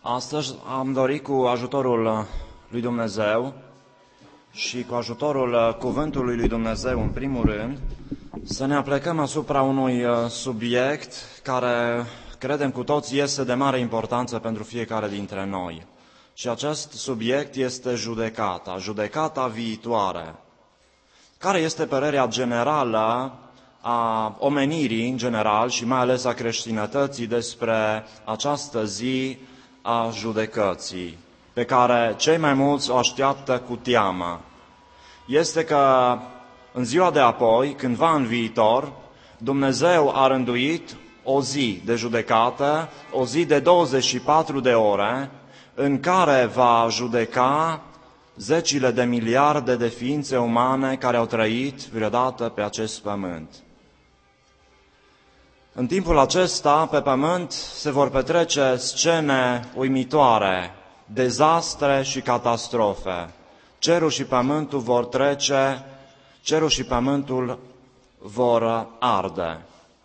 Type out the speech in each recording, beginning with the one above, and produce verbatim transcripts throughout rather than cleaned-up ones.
Astăzi am dorit cu ajutorul lui Dumnezeu și cu ajutorul Cuvântului lui Dumnezeu în primul rând să ne aplecăm asupra unui subiect care credem cu toți este de mare importanță pentru fiecare dintre noi. Și acest subiect este judecata, judecata viitoare. Care este părerea generală a omenirii în general și mai ales a creștinătății despre această zi a judecății, pe care cei mai mulți o așteaptă cu teamă? Este că în ziua de apoi, cândva în viitor, Dumnezeu a rânduit o zi de judecată, o zi de douăzeci și patru de ore, în care va judeca zecile de miliarde de ființe umane care au trăit vreodată pe acest pământ. În timpul acesta, pe pământ, se vor petrece scene uimitoare, dezastre și catastrofe. Cerul și pământul vor trece, cerul și pământul vor arde.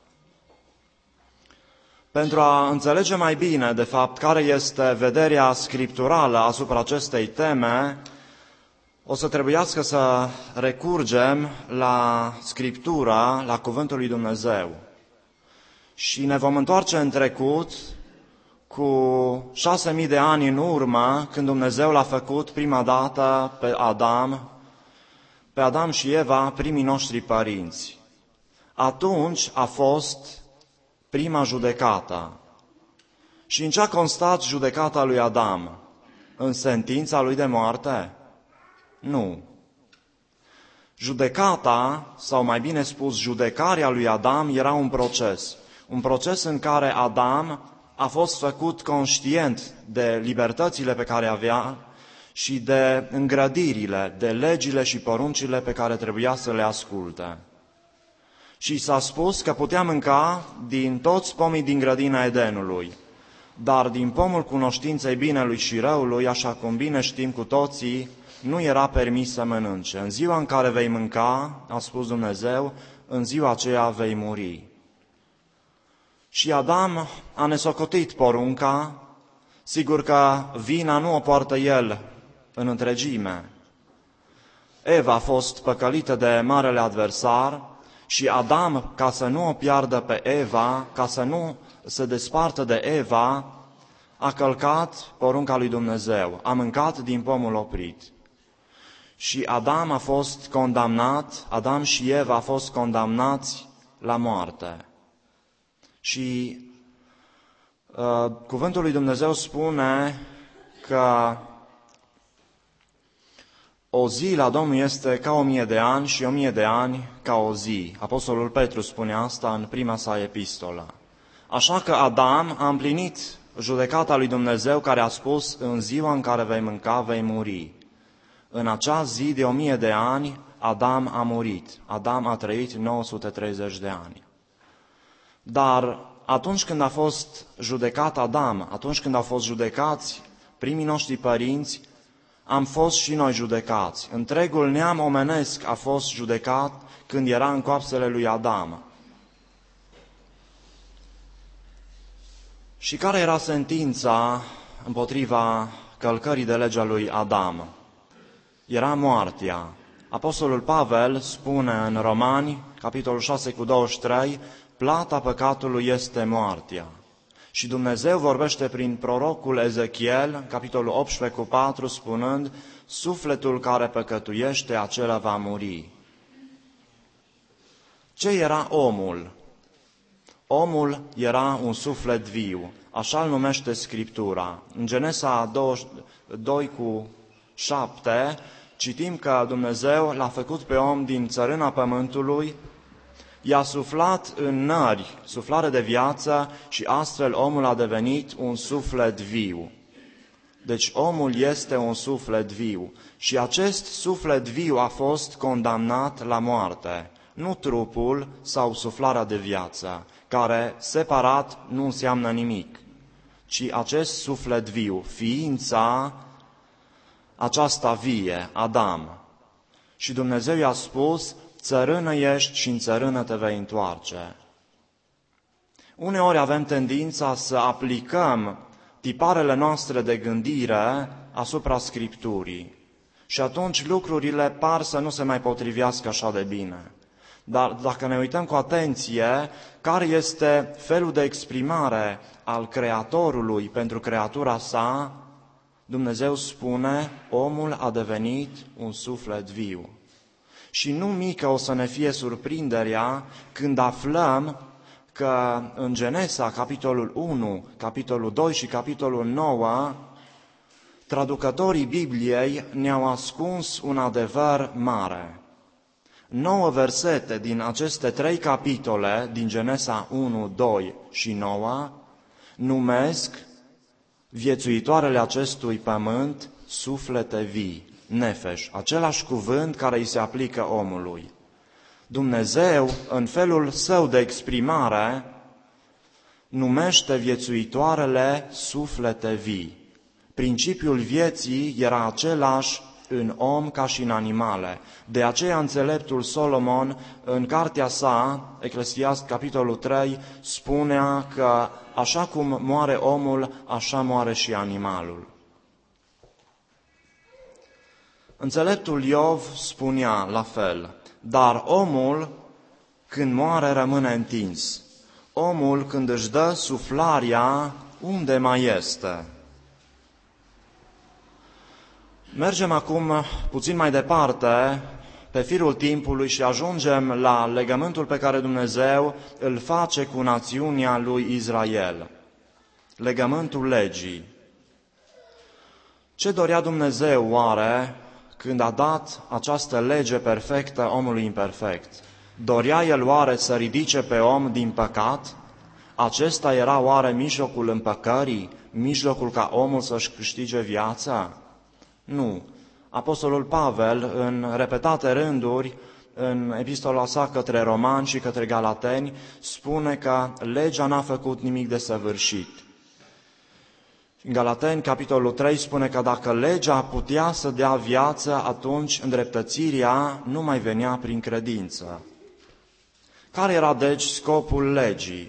Pentru a înțelege mai bine, de fapt, care este vederea scripturală asupra acestei teme, o să trebuiască să recurgem la Scriptura, la Cuvântul lui Dumnezeu. Și ne vom întoarce în trecut cu șase mii de ani în urmă, când Dumnezeu l-a făcut prima dată pe Adam, pe Adam și Eva, primii noștri părinți. Atunci a fost prima judecată. Și în ce a constat judecata lui Adam? În sentința lui de moarte? Nu. Judecata, sau mai bine spus, judecarea lui Adam era un proces. Un proces în care Adam a fost făcut conștient de libertățile pe care avea și de îngrădirile, de legile și poruncile pe care trebuia să le asculte. Și s-a spus că putea mânca din toți pomii din grădina Edenului, dar din pomul cunoștinței binelui și răului, așa cum bine știm cu toții, nu era permis să mănânce. În ziua în care vei mânca, a spus Dumnezeu, în ziua aceea vei muri. Și Adam a nesocotit porunca, sigur că vina nu o poartă el în întregime. Eva a fost păcălită de marele adversar și Adam, ca să nu o piardă pe Eva, ca să nu se despartă de Eva, a călcat porunca lui Dumnezeu, a mâncat din pomul oprit. Și Adam a fost condamnat, Adam și Eva au fost condamnați la moarte. Și uh, cuvântul lui Dumnezeu spune că o zi la Domnul este ca o mie de ani și o mie de ani ca o zi. Apostolul Petru spune asta în prima sa epistolă. Așa că Adam a împlinit judecata lui Dumnezeu care a spus: în ziua în care vei mânca, vei muri. În acea zi de o mie de ani, Adam a murit. Adam a trăit nouă sute treizeci de ani. Dar atunci când a fost judecat Adam, atunci când au fost judecați primii noștri părinți, am fost și noi judecați. Întregul neam omenesc a fost judecat când era în coapsele lui Adam. Și care era sentința împotriva călcării de legea lui Adam? Era moartea. Apostolul Pavel spune în Romani, capitolul șase cu douăzeci și trei, plata păcatului este moartea. Și Dumnezeu vorbește prin prorocul Ezechiel, capitolul optsprezece cu patru, spunând: sufletul care păcătuiește, acela va muri. Ce era omul? Omul era un suflet viu, așa îl numește Scriptura. În Genesa doi cu șapte citim că Dumnezeu l-a făcut pe om din țărâna pământului, i-a suflat în nări suflare de viață și astfel omul a devenit un suflet viu. Deci omul este un suflet viu și acest suflet viu a fost condamnat la moarte, nu trupul sau suflarea de viață, care separat nu înseamnă nimic, ci acest suflet viu, ființa aceasta vie, Adam. Și Dumnezeu i-a spus: țărână ești și în țărână te vei întoarce. Uneori avem tendința să aplicăm tiparele noastre de gândire asupra Scripturii. Și atunci lucrurile par să nu se mai potrivească așa de bine. Dar dacă ne uităm cu atenție, care este felul de exprimare al Creatorului pentru creatura sa, Dumnezeu spune, omul a devenit un suflet viu. Și nu mică o să ne fie surprinderea când aflăm că în Genesa, capitolul unu, capitolul doi și capitolul nouă, traducătorii Bibliei ne-au ascuns un adevăr mare. Nouă versete din aceste trei capitole, din Genesa unu, doi și nouă, numesc viețuitoarele acestui pământ suflete vii, nefesh, același cuvânt care îi se aplică omului. Dumnezeu, în felul său de exprimare, numește viețuitoarele suflete vii. Principiul vieții era același în om ca și în animale. De aceea înțeleptul Solomon, în cartea sa, Eclesiast, capitolul trei, spunea că așa cum moare omul, așa moare și animalul. Înțeleptul Iov spunea la fel, dar omul când moare rămâne întins. Omul când își dă suflarea, unde mai este? Mergem acum puțin mai departe pe firul timpului și ajungem la legământul pe care Dumnezeu îl face cu națiunea lui Israel. Legământul legii. Ce dorea Dumnezeu oare când a dat această lege perfectă omului imperfect? Dorea El oare să ridice pe om din păcat? Acesta era oare mijlocul împăcării, mijlocul ca omul să-și câștige viața? Nu. Apostolul Pavel, în repetate rânduri, în epistola sa către romani și către galateni, spune că legea n-a făcut nimic de săvârșit. În Galateni, capitolul trei, spune că dacă legea putea să dea viață, atunci îndreptățirea nu mai venea prin credință. Care era deci scopul legii?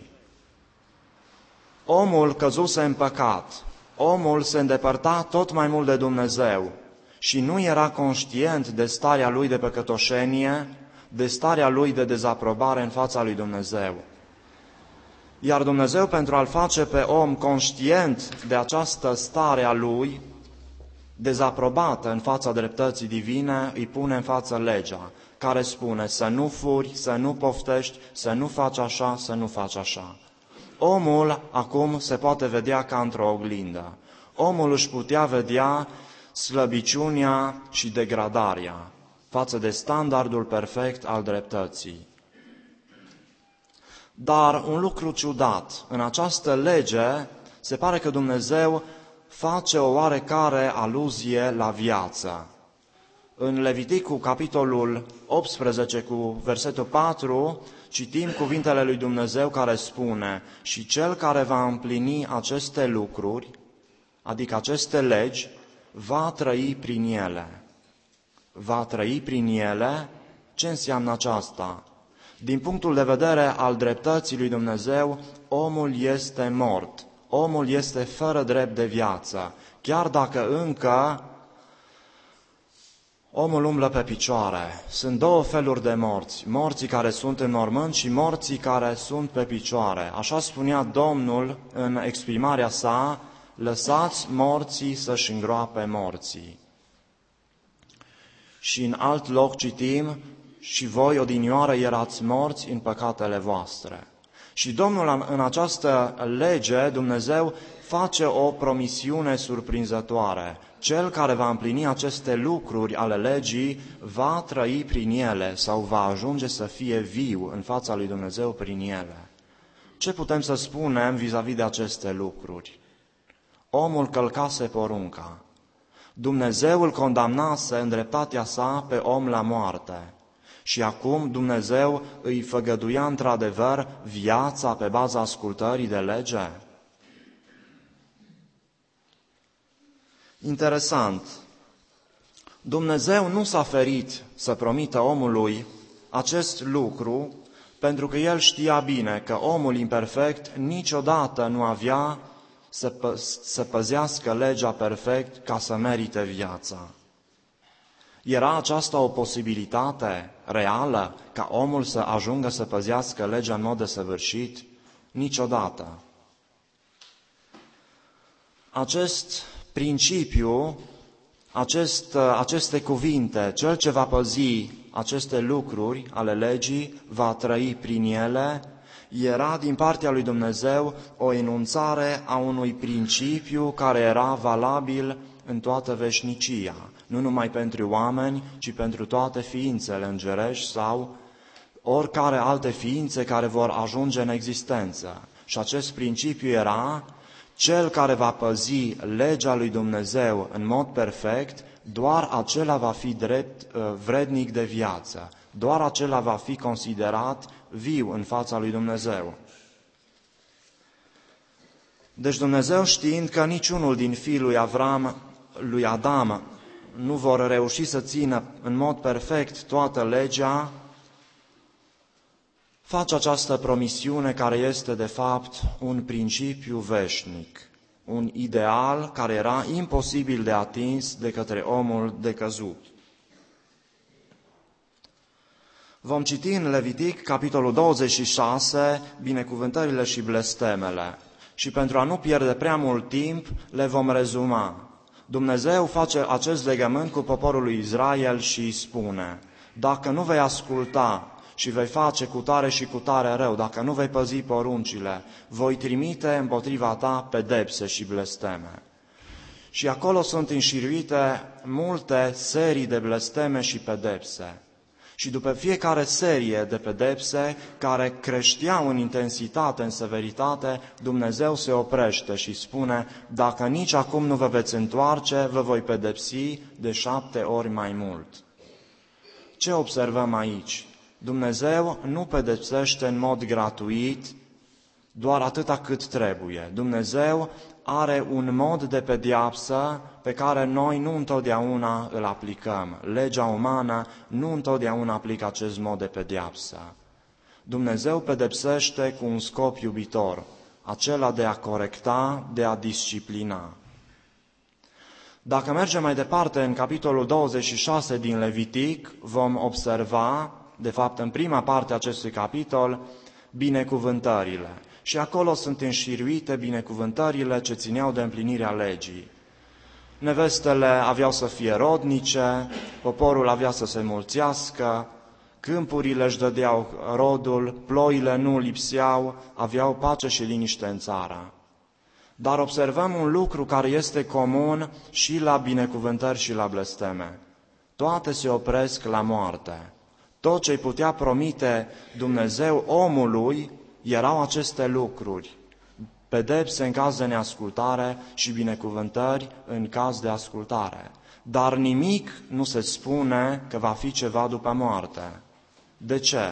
Omul căzuse în păcat, omul se îndepărta tot mai mult de Dumnezeu și nu era conștient de starea lui de păcătoșenie, de starea lui de dezaprobare în fața lui Dumnezeu. Iar Dumnezeu, pentru a-l face pe om conștient de această stare a lui, dezaprobată în fața dreptății divine, îi pune în față legea, care spune să nu furi, să nu poftești, să nu faci așa, să nu faci așa. Omul acum se poate vedea ca într-o oglindă. Omul își putea vedea slăbiciunea și degradarea față de standardul perfect al dreptății. Dar un lucru ciudat, în această lege se pare că Dumnezeu face o oarecare aluzie la viață. În Leviticul, capitolul optsprezece, cu versetul patru, citim cuvintele lui Dumnezeu care spune: și cel care va împlini aceste lucruri, adică aceste legi, va trăi prin ele. Va trăi prin ele? Ce înseamnă aceasta? Din punctul de vedere al dreptății lui Dumnezeu, omul este mort. Omul este fără drept de viață, chiar dacă încă omul umblă pe picioare. Sunt două feluri de morți, morții care sunt în mormânt și morții care sunt pe picioare. Așa spunea Domnul în exprimarea sa: lăsați morții să-și îngroape morții. Și în alt loc citim: și voi odinioară erați morți în păcatele voastre. Și Domnul, în această lege, Dumnezeu face o promisiune surprinzătoare. Cel care va împlini aceste lucruri ale legii va trăi prin ele sau va ajunge să fie viu în fața lui Dumnezeu prin ele. Ce putem să spunem vis-a-vis de aceste lucruri? Omul călcase porunca. Dumnezeu îl condamnase în dreptatea sa pe om la moarte. Și acum Dumnezeu îi făgăduia într-adevăr viața pe baza ascultării de lege? Interesant. Dumnezeu nu s-a ferit să promită omului acest lucru, pentru că El știa bine că omul imperfect niciodată nu avea să, pă- să păzească legea perfect ca să merite viața. Era aceasta o posibilitate reală ca omul să ajungă să păzească legea în mod desăvârșit? Niciodată. Acest principiu, acest, aceste cuvinte, cel ce va păzi aceste lucruri ale legii, va trăi prin ele, era din partea lui Dumnezeu o enunțare a unui principiu care era valabil în toată veșnicia, nu numai pentru oameni, ci pentru toate ființele îngerești sau oricare alte ființe care vor ajunge în existență. Și acest principiu era: cel care va păzi legea lui Dumnezeu în mod perfect, doar acela va fi drept, vrednic de viață, doar acela va fi considerat viu în fața lui Dumnezeu. Deci Dumnezeu, știind că niciunul din fiii lui Avram, lui Adam, nu vor reuși să țină în mod perfect toată legea, face această promisiune care este de fapt un principiu veșnic, un ideal care era imposibil de atins de către omul decăzut. Vom citi în Levitic, capitolul douăzeci și șase, binecuvântările și blestemele. Și pentru a nu pierde prea mult timp, le vom rezuma. Dumnezeu face acest legământ cu poporul lui Israel și îi spune: dacă nu vei asculta și vei face cu tare și cu tare rău, dacă nu vei păzi poruncile, voi trimite împotriva ta pedepse și blesteme. Și acolo sunt înșiruite multe serii de blesteme și pedepse. Și după fiecare serie de pedepse care creșteau în intensitate, în severitate, Dumnezeu se oprește și spune: dacă nici acum nu vă veți întoarce, vă voi pedepsi de șapte ori mai mult. Ce observăm aici? Dumnezeu nu pedepsește în mod gratuit doar atâta cât trebuie. Dumnezeu are un mod de pedeapsă pe care noi nu întotdeauna îl aplicăm. Legea umană nu întotdeauna aplică acest mod de pedeapsă. Dumnezeu pedepsește cu un scop iubitor, acela de a corecta, de a disciplina. Dacă mergem mai departe în capitolul douăzeci și șase din Levitic, vom observa, de fapt în prima parte a acestui capitol, binecuvântările. Și acolo sunt înșiruite binecuvântările ce țineau de împlinirea legii. Nevestele aveau să fie rodnice, poporul avea să se mulțească, câmpurile își dădeau rodul, ploile nu lipseau, aveau pace și liniște în țară. Dar observăm un lucru care este comun și la binecuvântări și la blesteme. Toate se opresc la moarte. Tot ce îi putea promite Dumnezeu omului erau aceste lucruri: pedepse în caz de neascultare și binecuvântări în caz de ascultare. Dar nimic nu se spune că va fi ceva după moarte. De ce?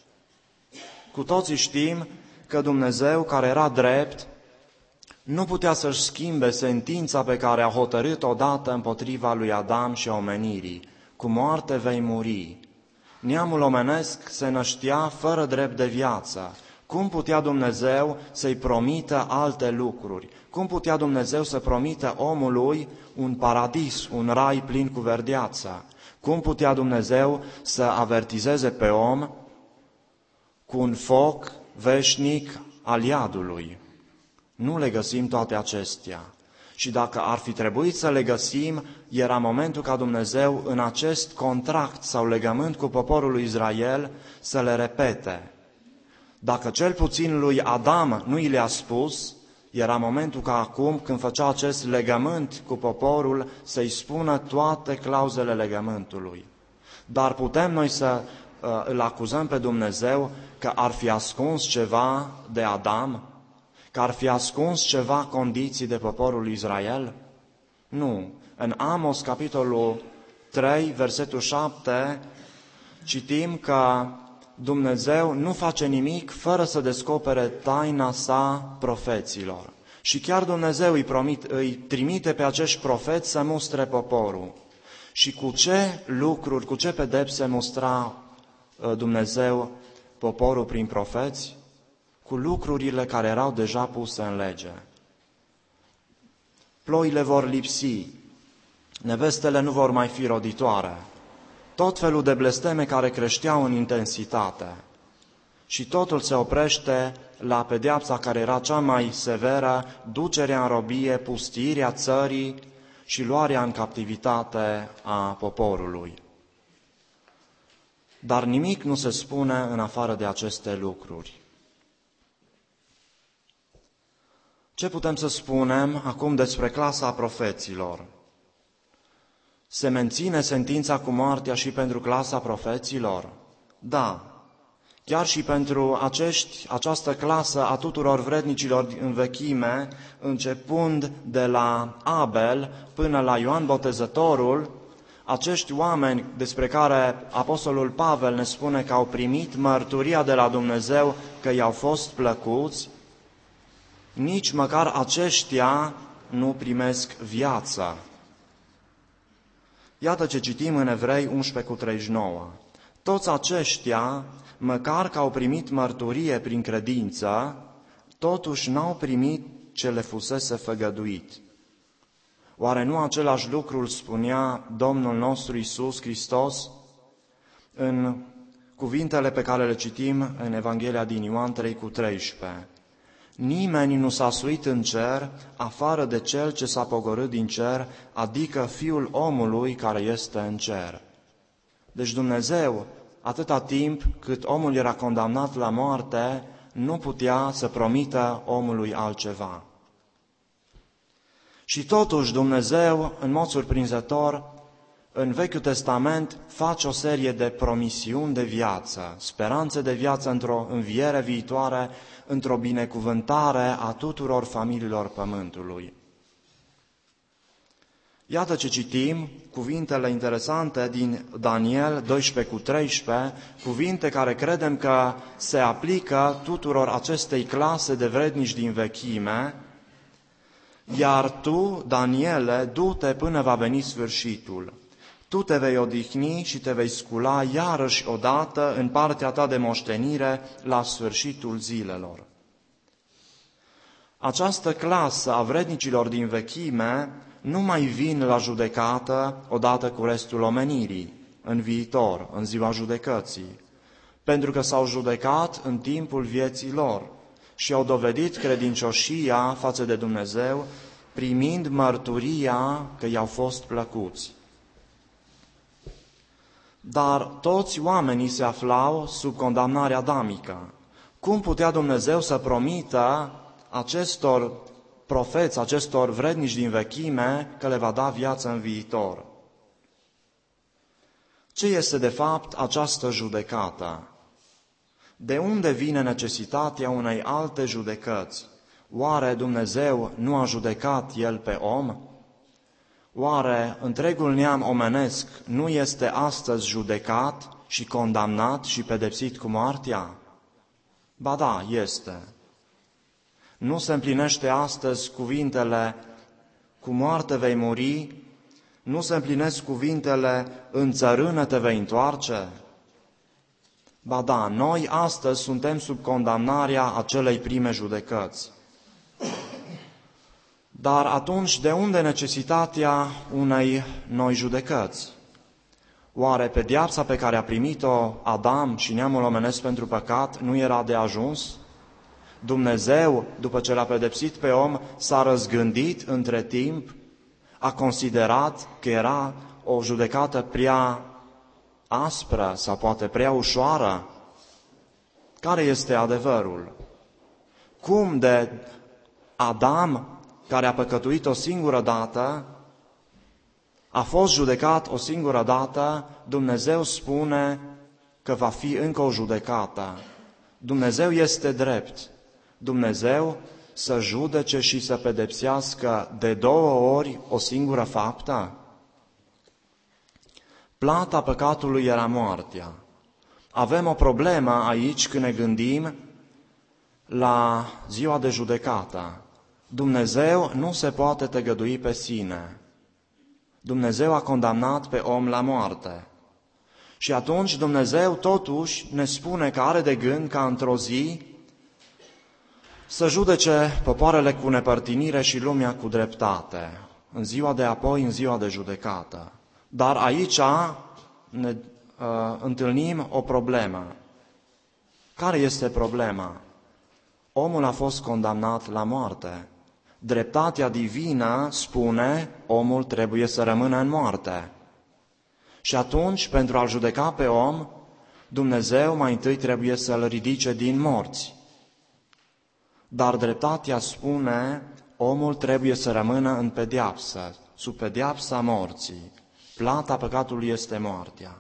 Cu toții știm că Dumnezeu, care era drept, nu putea să-și schimbe sentința pe care a hotărât odată împotriva lui Adam și a omenirii: cu moarte vei muri. Neamul omenesc se năștea fără drept de viață. Cum putea Dumnezeu să-i promită alte lucruri? Cum putea Dumnezeu să promită omului un paradis, un rai plin cu verdeață? Cum putea Dumnezeu să avertizeze pe om cu un foc veșnic al iadului? Nu le găsim toate acestea. Și dacă ar fi trebuit să le găsim, era momentul ca Dumnezeu în acest contract sau legământ cu poporul lui Israel să le repete. Dacă cel puțin lui Adam nu i le-a spus, era momentul ca acum, când făcea acest legământ cu poporul, să-i spună toate clauzele legământului. Dar putem noi să uh, îl acuzăm pe Dumnezeu că ar fi ascuns ceva de Adam? Că ar fi ascuns ceva condiții de poporul Israel? Nu. În Amos, capitolul trei, versetul șapte, citim că Dumnezeu nu face nimic fără să descopere taina sa profeților. Și chiar Dumnezeu îi, promit, îi trimite pe acești profeți să mustre poporul. Și cu ce lucruri, cu ce pedepse mustra Dumnezeu poporul prin profeți? Cu lucrurile care erau deja puse în lege. ploile vor lipsi, nevestele nu vor mai fi roditoare, tot felul de blesteme care creșteau în intensitate. Și totul se oprește la pedeapsa care era cea mai severă, ducerea în robie, pustiirea țării și luarea în captivitate a poporului. Dar nimic nu se spune în afară de aceste lucruri. Ce putem să spunem acum despre clasa profeților? Se menține sentința cu moartea și pentru clasa profeților? Da. Chiar și pentru acești, această clasă a tuturor vrednicilor în vechime, începând de la Abel până la Ioan Botezătorul, acești oameni despre care Apostolul Pavel ne spune că au primit mărturia de la Dumnezeu că i-au fost plăcuți, nici măcar aceștia nu primesc viața. Iată ce citim în Evrei unsprezece cu treizeci și nouă. Toți aceștia, măcar că au primit mărturie prin credință, totuși n-au primit ce le fusese făgăduit. Oare nu același lucru îl spunea Domnul nostru Iisus Hristos în cuvintele pe care le citim în Evanghelia din Ioan trei cu treisprezece? Nimeni nu s-a suit în cer afară de Cel ce s-a pogorât din cer, adică Fiul omului care este în cer. Deci Dumnezeu, atâta timp cât omul era condamnat la moarte, nu putea să promită omului altceva. Și totuși Dumnezeu, în mod surprinzător, în Vechiul Testament face o serie de promisiuni de viață, speranțe de viață într-o înviere viitoare, într-o binecuvântare a tuturor familiilor pământului. Iată ce citim, cuvintele interesante din Daniel doisprezece cu treisprezece, cuvinte care credem că se aplică tuturor acestei clase de vrednici din vechime, iar tu, Daniele, du-te până va veni sfârșitul. Tu te vei odihni și te vei scula iarăși odată în partea ta de moștenire la sfârșitul zilelor. Această clasă a vrednicilor din vechime nu mai vin la judecată odată cu restul omenirii, în viitor, în ziua judecății, pentru că s-au judecat în timpul vieții lor și au dovedit credincioșia față de Dumnezeu, primind mărturia că i-au fost plăcuți. Dar toți oamenii se aflau sub condamnare adamică. Cum putea Dumnezeu să promită acestor profeți, acestor vrednici din vechime, că le va da viață în viitor? Ce este de fapt această judecată? De unde vine necesitatea unei alte judecăți? Oare Dumnezeu nu a judecat El pe om? Oare întregul neam omenesc nu este astăzi judecat și condamnat și pedepsit cu moartea? Ba da, este. Nu se împlinește astăzi cuvintele cu moarte vei muri? Nu se împlinesc cuvintele în țărână te vei întoarce? Ba da, noi astăzi suntem sub condamnarea acelei prime judecăți. Dar atunci, de unde necesitatea unei noi judecăți? Oare pedeapsa pe care a primit-o Adam și neamul omenesc pentru păcat nu era de ajuns? Dumnezeu, după ce l-a pedepsit pe om, s-a răzgândit între timp, a considerat că era o judecată prea aspră sau poate prea ușoară? Care este adevărul? Cum de Adam, care a păcătuit o singură dată, a fost judecat o singură dată, Dumnezeu spune că va fi încă o judecată. Dumnezeu este drept. Dumnezeu să judece și să pedepsească de două ori o singură faptă? Plata păcatului era moartea. Avem o problemă aici când ne gândim la ziua de judecată. Dumnezeu nu se poate tăgădui pe sine. Dumnezeu a condamnat pe om la moarte. Și atunci Dumnezeu totuși ne spune că are de gând ca într-o zi să judece popoarele cu nepărtinire și lumea cu dreptate, în ziua de apoi, în ziua de judecată. Dar aici ne uh, întâlnim o problemă. Care este problema? Omul a fost condamnat la moarte. Dreptatea divină spune, omul trebuie să rămână în moarte. Și atunci, pentru a-l judeca pe om, Dumnezeu mai întâi trebuie să-l ridice din morți. Dar dreptatea spune, omul trebuie să rămână în pedeapsă, sub pedeapsa morții. Plata păcatului este moartea.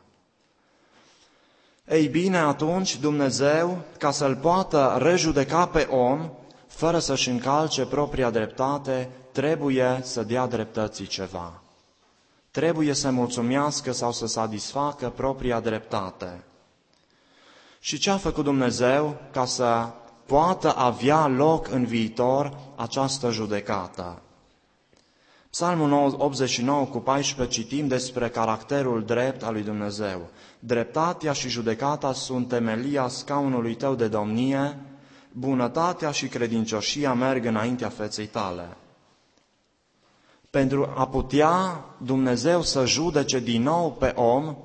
Ei bine, atunci Dumnezeu, ca să-l poată rejudeca pe om, fără să-și încalce propria dreptate, trebuie să dea dreptății ceva. Trebuie să mulțumească sau să satisfacă propria dreptate. Și ce a făcut Dumnezeu ca să poată avea loc în viitor această judecată? Psalmul optzeci și nouă cu paisprezece citim despre caracterul drept al lui Dumnezeu. Dreptatea și judecata sunt temelia scaunului tău de domnie, bunătatea și credincioșia merg înaintea feței tale. Pentru a putea Dumnezeu să judece din nou pe om,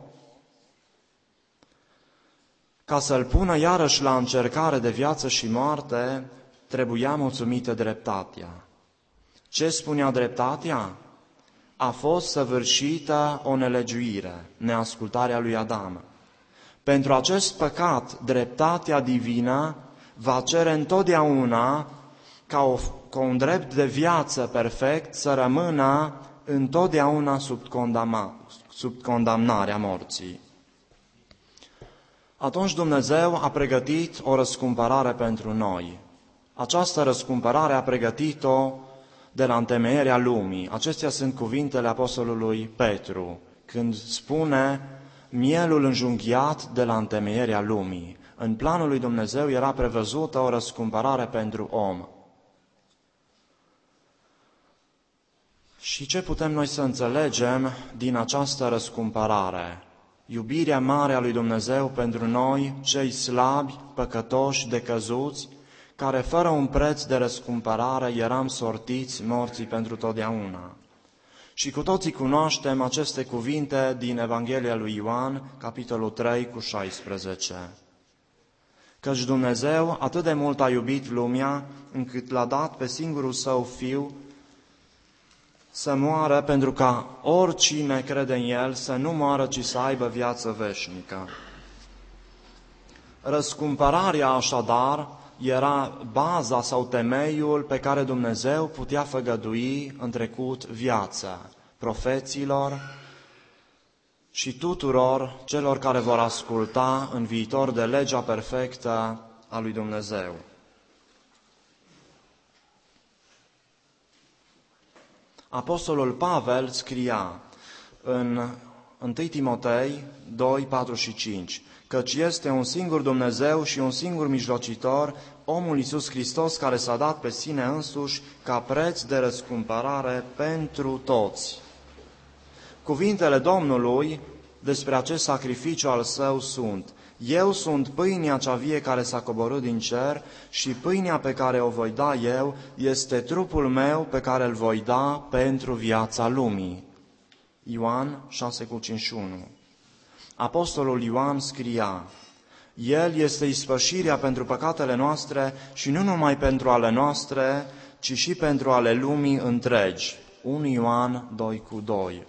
ca să-l pună iarăși la încercare de viață și moarte, trebuia mulțumită dreptatea. Ce spunea dreptatea? A fost săvârșită o nelegiuire, neascultarea lui Adam. Pentru acest păcat, dreptatea divină va cere întotdeauna ca, o, ca un drept de viață perfect să rămână întotdeauna sub, condamna, sub condamnarea morții. Atunci Dumnezeu a pregătit o răscumpărare pentru noi. Această răscumpărare a pregătit-o de la întemeierea lumii. Acestea sunt cuvintele apostolului Petru, când spune mielul înjunghiat de la întemeierea lumii. În planul lui Dumnezeu era prevăzută o răscumpărare pentru om. Și ce putem noi să înțelegem din această răscumpărare? Iubirea mare a lui Dumnezeu pentru noi, cei slabi, păcătoși, decăzuți, care fără un preț de răscumpărare eram sortiți morții pentru totdeauna. Și cu toții cunoaștem aceste cuvinte din Evanghelia lui Ioan, capitolul trei cu șaisprezece. Căci Dumnezeu atât de mult a iubit lumea, încât l-a dat pe singurul său Fiu să moară, pentru ca oricine crede în El să nu moară, ci să aibă viață veșnică. Răscumpărarea, așadar, era baza sau temeiul pe care Dumnezeu putea făgădui în trecut viața profeților și tuturor celor care vor asculta în viitor de legea perfectă a lui Dumnezeu. Apostolul Pavel scria în întâi Timotei doi, patru și cinci, căci este un singur Dumnezeu și un singur mijlocitor, omul Iisus Hristos, care s-a dat pe sine însuși ca preț de răscumpărare pentru toți. Cuvintele Domnului despre acest sacrificiu al său sunt: eu sunt pâinea cea vie care s-a coborât din cer și pâinea pe care o voi da eu este trupul meu pe care îl voi da pentru viața lumii. Ioan șase cu cincizeci și unu. Apostolul Ioan scria: El este ispășirea pentru păcatele noastre și nu numai pentru ale noastre, ci și pentru ale lumii întregi. unu Ioan doi cu doi.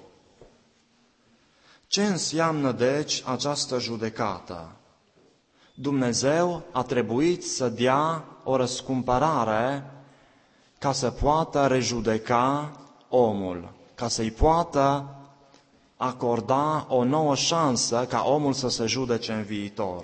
Ce înseamnă, deci, această judecată? Dumnezeu a trebuit să dea o răscumpărare ca să poată rejudeca omul, ca să-i poată acorda o nouă șansă ca omul să se judece în viitor.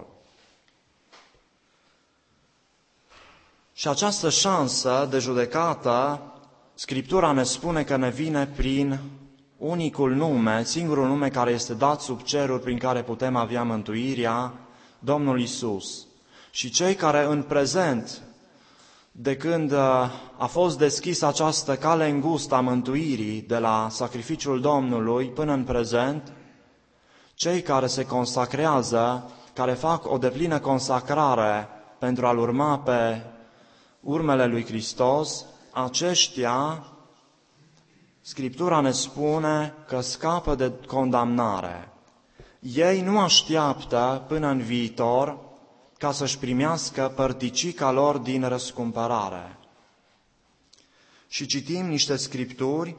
Și această șansă de judecată, Scriptura ne spune că ne vine prin unicul nume, singurul nume care este dat sub cerul prin care putem avea mântuirea, Domnul Iisus. Și cei care în prezent, de când a fost deschisă această cale îngustă a mântuirii de la sacrificiul Domnului până în prezent, cei care se consacrează, care fac o deplină consacrare pentru a-L urma pe urmele lui Hristos, aceștia, Scriptura ne spune că scapă de condamnare. Ei nu așteaptă până în viitor ca să-și primească părticica lor din răscumpărare. Și citim niște scripturi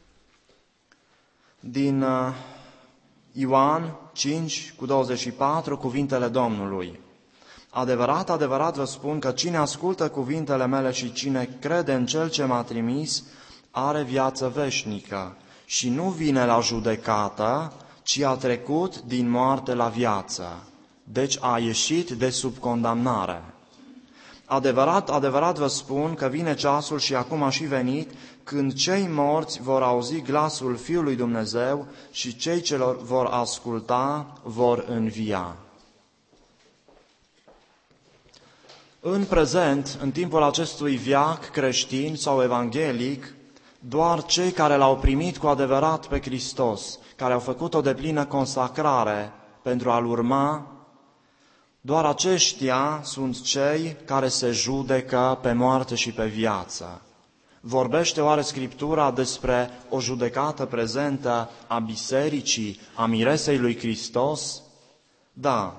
din Ioan cinci cu douăzeci și patru, cuvintele Domnului. Adevărat, adevărat vă spun că cine ascultă cuvintele mele și cine crede în Cel ce m-a trimis, are viață veșnică și nu vine la judecată, ci a trecut din moarte la viață. Deci a ieșit de sub condamnare. Adevărat, adevărat vă spun că vine ceasul și acum a și venit, când cei morți vor auzi glasul Fiului Dumnezeu și cei ce vor asculta vor învia. În prezent, în timpul acestui veac creștin sau evanghelic, doar cei care l-au primit cu adevărat pe Hristos, care au făcut o deplină consacrare pentru a-L urma, doar aceștia sunt cei care se judecă pe moarte și pe viață. Vorbește oare Scriptura despre o judecată prezentă a bisericii, a miresei lui Hristos? Da.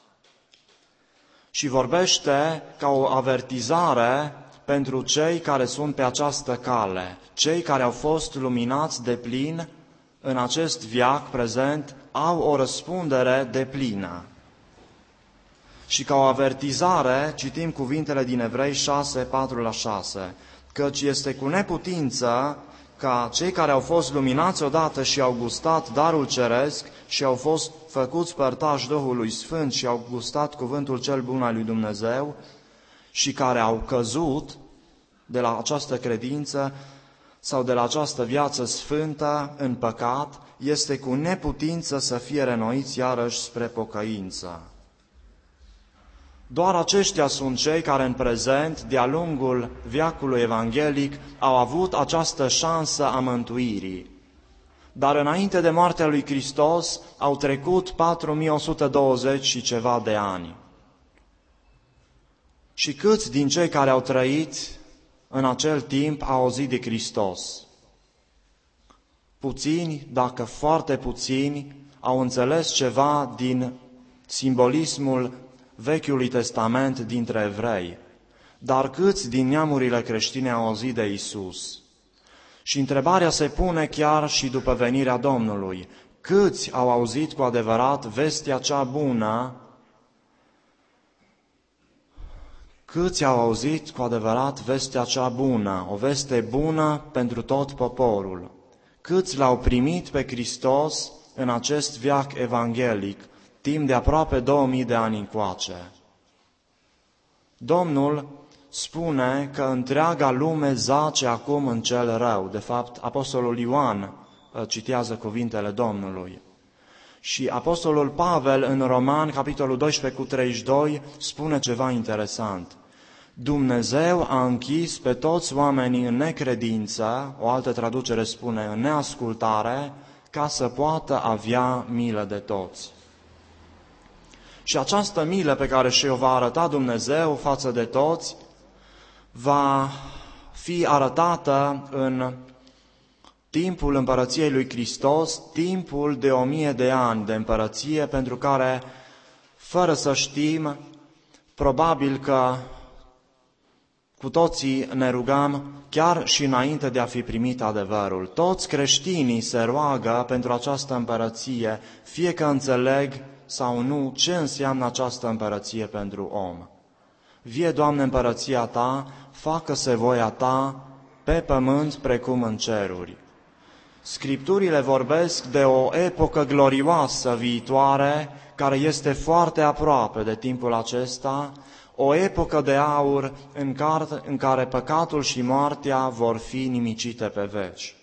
Și vorbește ca o avertizare pentru cei care sunt pe această cale, cei care au fost luminați de plin în acest veac prezent, au o răspundere deplină. Și ca o avertizare, citim cuvintele din Evrei șase, patru la șase, căci este cu neputință ca cei care au fost luminați odată și au gustat darul ceresc și au fost făcuți părtași Duhului Sfânt și au gustat cuvântul cel bun al lui Dumnezeu și care au căzut de la această credință sau de la această viață sfântă în păcat, este cu neputință să fie renoiți iarăși spre pocăință. Doar aceștia sunt cei care în prezent, de-a lungul veacului evanghelic, au avut această șansă a mântuirii. Dar înainte de moartea lui Hristos au trecut patru mii o sută douăzeci și ceva de ani. Și câți din cei care au trăit în acel timp au auzit de Hristos? Puțini, dacă foarte puțini, au înțeles ceva din simbolismul Vechiului Testament dintre evrei. Dar câți din neamurile creștine au auzit de Isus? Și întrebarea se pune chiar și după venirea Domnului. Câți au auzit cu adevărat vestea cea bună? Câți au auzit cu adevărat vestea cea bună, o veste bună pentru tot poporul? Câți l-au primit pe Hristos în acest veac evanghelic, timp de aproape două mii de ani încoace? Domnul spune că întreaga lume zace acum în cel rău. De fapt, Apostolul Ioan citează cuvintele Domnului. Și Apostolul Pavel în Roman, capitolul doisprezece cu treizeci și doi, spune ceva interesant. Dumnezeu a închis pe toți oamenii în necredință, o altă traducere spune în neascultare, ca să poată avea milă de toți. Și această milă pe care și-o va arăta Dumnezeu față de toți, va fi arătată în timpul împărăției lui Hristos, timpul de o mie de ani de împărăție, pentru care, fără să știm, probabil că cu toții ne rugăm chiar și înainte de a fi primit adevărul. Toți creștinii se roagă pentru această împărăție, fie că înțeleg sau nu ce înseamnă această împărăție pentru om. Vie, Doamne, împărăția Ta, facă-se voia Ta pe pământ precum în ceruri. Scripturile vorbesc de o epocă glorioasă viitoare, care este foarte aproape de timpul acesta, o epocă de aur în care, în care păcatul și moartea vor fi nimicite pe veci.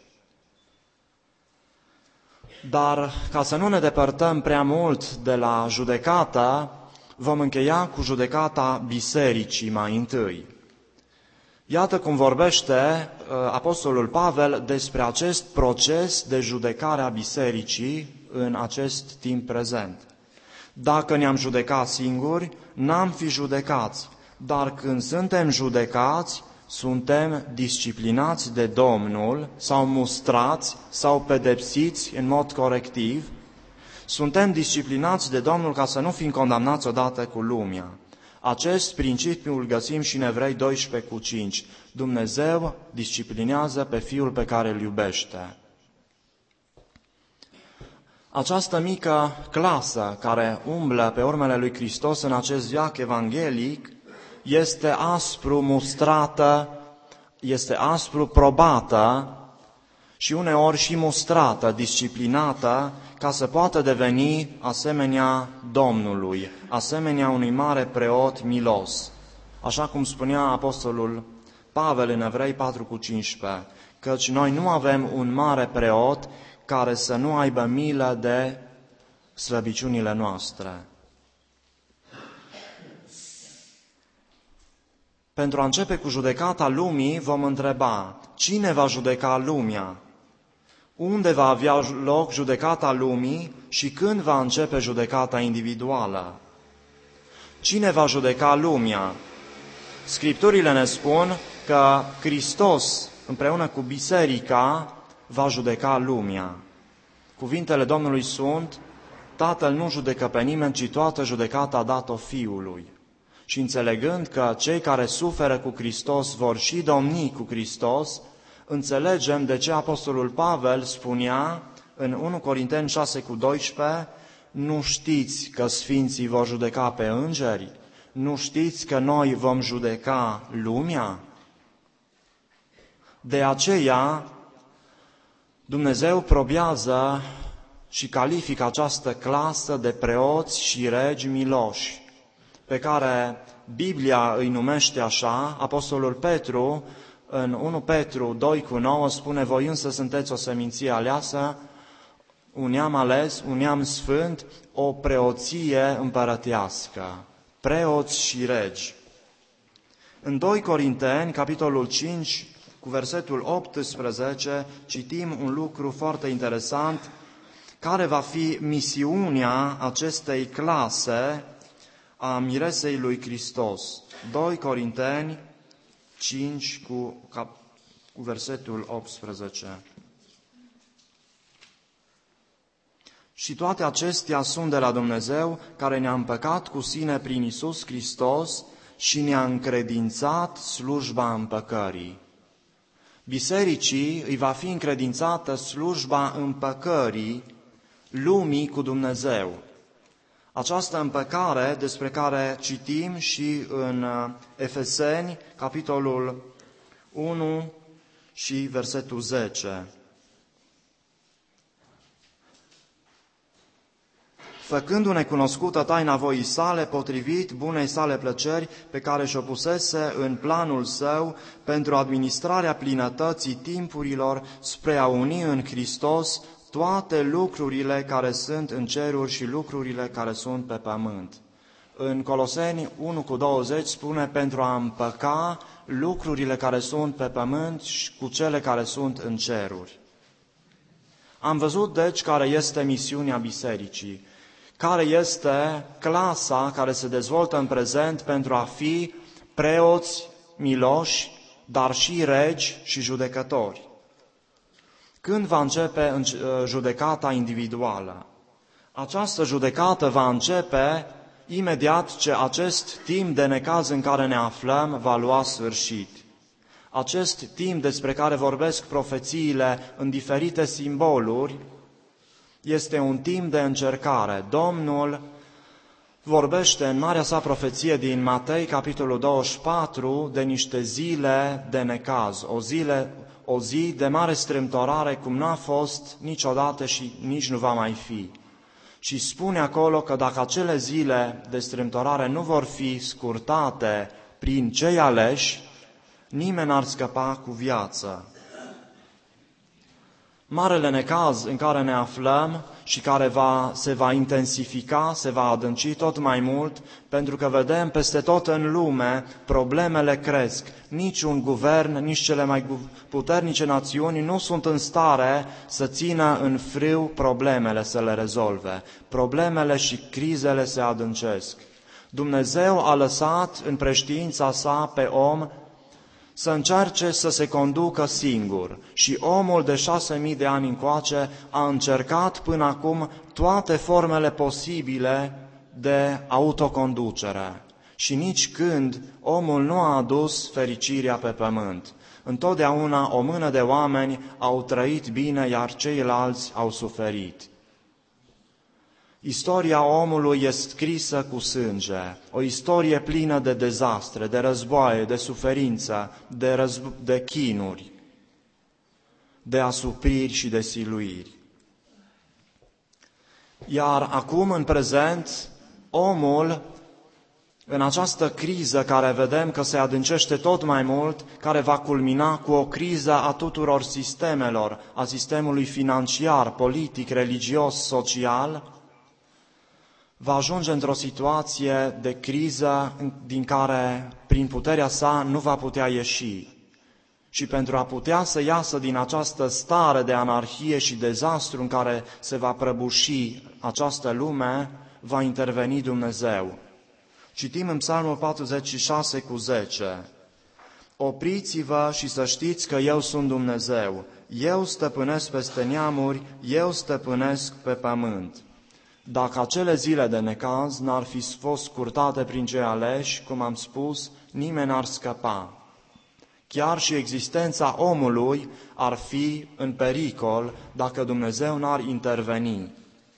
Dar, ca să nu ne depărtăm prea mult de la judecată, vom încheia cu judecata bisericii mai întâi. Iată cum vorbește uh, Apostolul Pavel despre acest proces de judecare a bisericii în acest timp prezent. Dacă ne-am judecat singuri, n-am fi judecați. dar când suntem judecați, suntem disciplinați de Domnul sau mustrați sau pedepsiți în mod corectiv. Suntem disciplinați de Domnul ca să nu fim condamnați odată cu lumea. Acest principiu îl găsim și în Evrei doisprezece cu cinci. Dumnezeu disciplinează pe Fiul pe care îl iubește. Această mică clasă care umblă pe urmele lui Hristos în acest veac evanghelic este aspru mustrată, este aspru probată și uneori și mustrată, disciplinată, ca să poată deveni asemenea Domnului, asemenea unui mare preot milos. Așa cum spunea apostolul Pavel în Evrei patru cu cincisprezece, căci noi nu avem un mare preot care să nu aibă milă de slăbiciunile noastre. Pentru a începe cu judecata lumii, vom întreba, cine va judeca lumea? Unde va avea loc judecata lumii și când va începe judecata individuală? Cine va judeca lumea? Scripturile ne spun că Hristos, împreună cu biserica, va judeca lumea. Cuvintele Domnului sunt, Tatăl nu judecă pe nimeni, ci toată judecata a dat-o Fiului. Și înțelegând că cei care suferă cu Hristos vor și domni cu Hristos, înțelegem de ce apostolul Pavel spunea în unu Corinteni șase cu doisprezece, nu știți că sfinții vor judeca pe îngeri? Nu știți că noi vom judeca lumea? De aceea, Dumnezeu probează și califică această clasă de preoți și regi miloși, pe care Biblia îi numește așa. Apostolul Petru, în unu Petru doi cu nouă, spune, voi însă sunteți o seminție aleasă, un neam ales, un neam sfânt, o preoție împărătească, preoți și regi. În doi Corinteni, capitolul cinci, cu versetul optsprezece, citim un lucru foarte interesant, care va fi misiunea acestei clase a miresei lui Hristos. doi Corinteni cinci cu, cu versetul optsprezece. Și toate acestea sunt de la Dumnezeu, care ne-a împăcat cu sine prin Iisus Hristos și ne-a încredințat slujba împăcării. Bisericii îi va fi încredințată slujba împăcării lumii cu Dumnezeu. Această împăcare despre care citim și în Efeseni, capitolul unu și versetul zece. Făcându-ne cunoscută taina voii sale, potrivit bunei sale plăceri, pe care și-o pusese în planul său pentru administrarea plinătății timpurilor, spre a uni în Hristos toate lucrurile care sunt în ceruri și lucrurile care sunt pe pământ. În Coloseni unu cu douăzeci spune, pentru a împăca lucrurile care sunt pe pământ și cu cele care sunt în ceruri. Am văzut, deci, care este misiunea bisericii, care este clasa care se dezvoltă în prezent pentru a fi preoți miloși, dar și regi și judecători. Când va începe judecata individuală? Această judecată va începe imediat ce acest timp de necaz în care ne aflăm va lua sfârșit. Acest timp despre care vorbesc profețiile în diferite simboluri este un timp de încercare. Domnul vorbește în marea sa profeție din Matei, capitolul douăzeci și patru, de niște zile de necaz, o, zile, o zi de mare strâmtorare cum n-a fost niciodată și nici nu va mai fi. Și spune acolo că dacă acele zile de strâmtorare nu vor fi scurtate prin cei aleși, nimeni n-ar scăpa cu viață. Marele necaz în care ne aflăm și care va, se va intensifica, se va adânci tot mai mult, pentru că vedem peste tot în lume problemele cresc. Niciun guvern, nici cele mai puternice națiuni nu sunt în stare să țină în frâu problemele, să le rezolve. Problemele și crizele se adâncesc. Dumnezeu a lăsat în preștiința sa pe om să încerce să se conducă singur și omul de șase mii de ani încoace a încercat până acum toate formele posibile de autoconducere și nici când omul nu a adus fericirea pe pământ. Întotdeauna o mână de oameni au trăit bine, iar ceilalți au suferit. Istoria omului este scrisă cu sânge, o istorie plină de dezastre, de războaie, de suferință, de, răzb- de chinuri, de asupriri și de siluiri. Iar acum, în prezent, omul, în această criză care vedem că se adâncește tot mai mult, care va culmina cu o criză a tuturor sistemelor, a sistemului financiar, politic, religios, social, va ajunge într-o situație de criză din care, prin puterea sa, nu va putea ieși. Și pentru a putea să iasă din această stare de anarhie și dezastru în care se va prăbuși această lume, va interveni Dumnezeu. Citim în Psalmul patruzeci și șase cu zece. Opriți-vă și să știți că eu sunt Dumnezeu. Eu stăpânesc peste neamuri, eu stăpânesc pe pământ. Dacă acele zile de necaz n-ar fi fost scurtate prin cei aleși, cum am spus, nimeni n-ar scăpa. Chiar și existența omului ar fi în pericol dacă Dumnezeu n-ar interveni.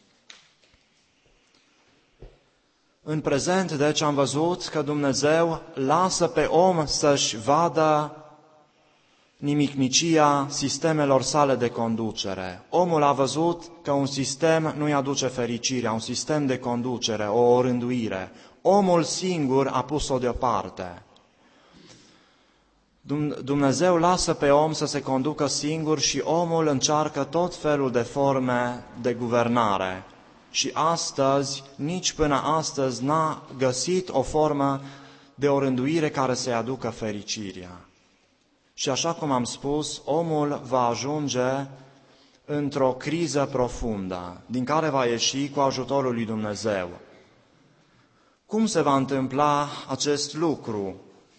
În prezent, deci, am văzut că Dumnezeu lasă pe om să-și vadă nimicnicia sistemelor sale de conducere. Omul a văzut că un sistem nu-i aduce fericirea, un sistem de conducere, o orânduire. Omul singur a pus-o deoparte. Dumnezeu lasă pe om să se conducă singur și omul încearcă tot felul de forme de guvernare. Și astăzi, nici până astăzi, n-a găsit o formă de orânduire care să-i aducă fericirea. Și așa cum am spus, omul va ajunge într-o criză profundă, din care va ieși cu ajutorul lui Dumnezeu. Cum se va întâmpla acest lucru?